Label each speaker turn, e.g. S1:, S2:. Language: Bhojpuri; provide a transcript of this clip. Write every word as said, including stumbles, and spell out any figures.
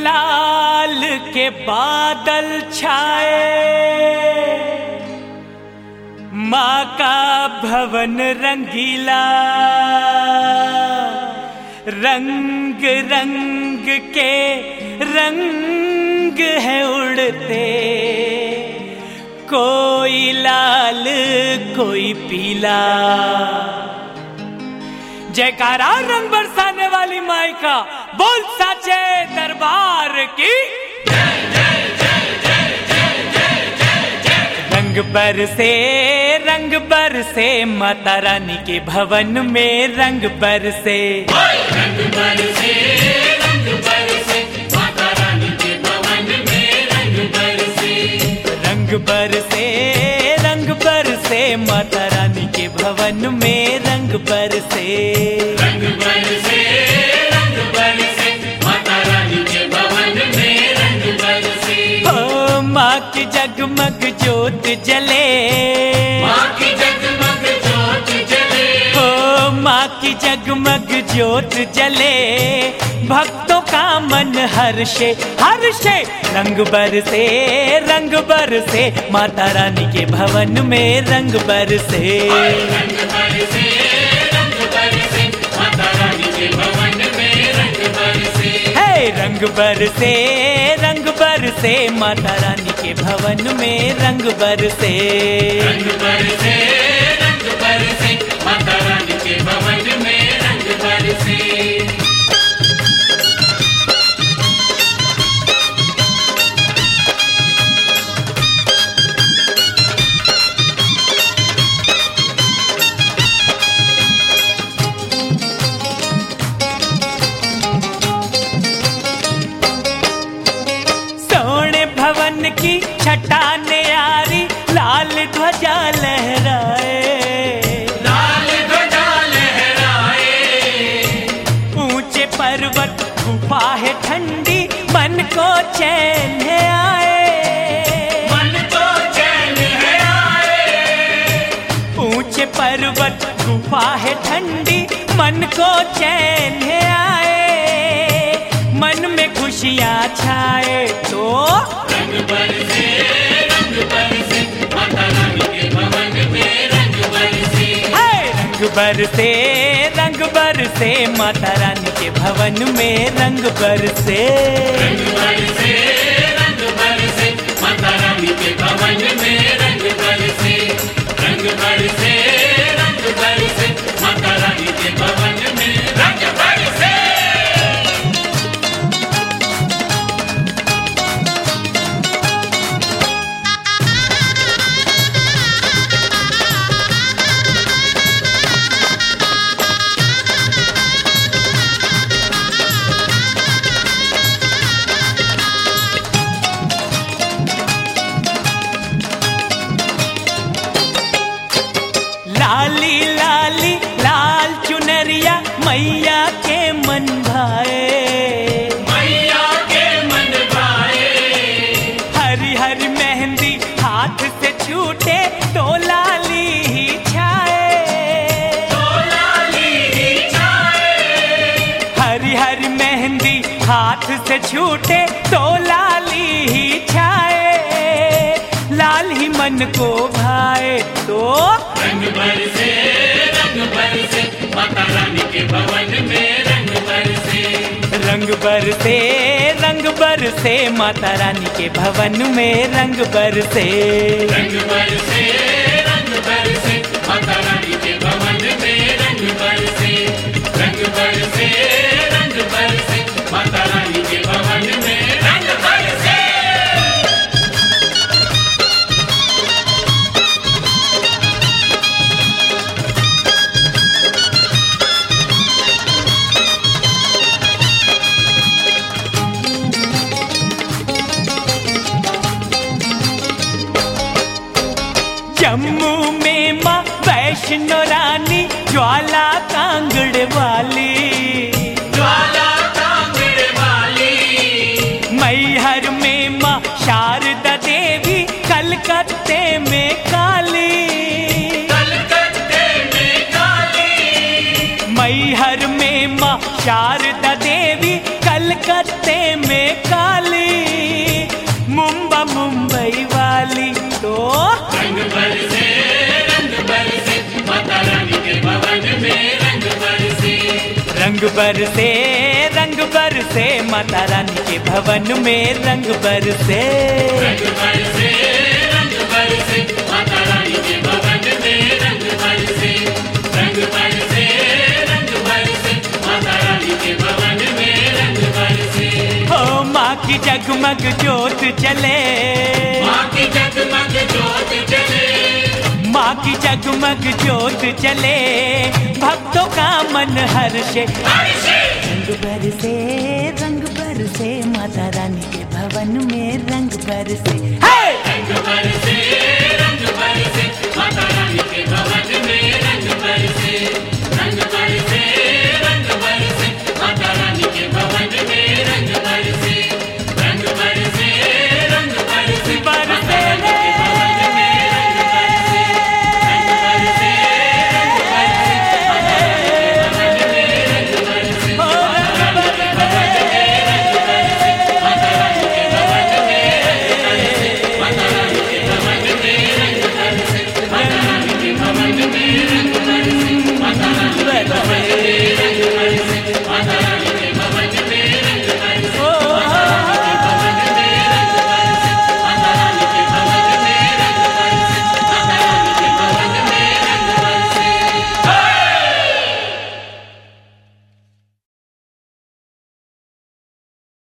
S1: लाल के बादल छाए, माँ का भवन रंगीला, रंग रंग के रंग है उड़ते, कोई लाल कोई पीला। जयकारा रंग बरसाने वाली माई का, बोल साचे दरबार की। रंग बरसे रंग बरसे माता रानी के भवन में रंग बरसे,
S2: रंग बरसे रंग बरसे माता रानी के भवन में रंग बरसे,
S1: रंग बरसे रंग बरसे माता रानी के भवन में रंग बरसे,
S2: रंग बरसे रंग बरसे माता रानी के भवन में रंग बरसे।
S1: ओ माँ की जगमग ज्योत जले,
S2: माँ की जगमग ज्योत जले,
S1: ओ माँ की जगमग ज्योत जले, भक्तों का मन हर्षे हर्षे। रंग बरसे रंग बरसे माता रानी के भवन में रंग बरसे,
S2: रंग बरसे रंग बरसे माता रानी के भवन में रंग बरसे,
S1: हे रंग बरसे रंग बरसे माता रानी के भवन में रंग बरसे,
S2: रंग बरसे रंग बरसे माता रानी के भवन में रंग बरसे।
S1: भवन की छटा न्यारी लाल ध्वजा लहराए,
S2: लाल ध्वजा लहराए,
S1: ऊंचे पर्वत गुफा है ठंडी मन को चैन है आए,
S2: मन को चैन है आए,
S1: ऊंचे पर्वत गुफा है ठंडी मन को चैन है आए, मन में खुशियाँ छाए तो
S2: रंग बरसे रंग बरसे माता रानी के भवन में रंग बरसे,
S1: रंग बरसे रंग बरसे माता रानी के भवन में रंग बरसे,
S2: रंग बरसे रंग बरसे माता रानी के भवन में रंग बरसे, रंग बरसे रंग बरसे माता रानी के भवन में रंग बरसे।
S1: लाली लाली लाल चुनरिया मैया के मन भाए,
S2: मैया के मन भाए,
S1: हरी हरी मेहंदी हाथ से छूटे तो लाली ही छाए,
S2: तो लाली ही छाए,
S1: हरी हरी मेहंदी हाथ से छूटे तो लाली ही छाए, लाल ही मन को भाए तो
S2: रंग बरसे रंग बरसे माता रानी के भवन में रंग बरसे,
S1: रंग बरसे रंग बरसे माता रानी के भवन में रंग बरसे,
S2: रंग बरसे रंग बरसे माता रानी के भवन में रंग बरसे, रंग बरसे रंग बरसे माता रानी के भवन में रंग बरसे।
S1: जम्मू में माँ वैष्णो रानी ज्वाला कांगड़ वाली,
S2: ज्वाला कांगड़ वाली,
S1: मैहर में माँ शारदा देवी कलकत्ते में काली,
S2: कलकत्ते में काली,
S1: मैहर में माँ शारदा देवी कलकत्ते में काली, रंग बरसे रंग बरसे माता रानी के भवन में रंग बरसे।
S2: रंग बरसे रंग बरसे माता रानी के भवन में रंग बरसे। रंग बरसे रंग बरसे माता रानी के भवन में रंग बरसे।
S1: हो माँ की जगमग ज्योत जले,
S2: माँ की जगमग ज्योत जले,
S1: माँ की जगमग ज्योत जले, भक्तों का मन हर्षे।
S2: हर्षे
S1: रंग बरसे रंग बरसे माता रानी के भवन में रंग बरसे।
S2: रंग बरसे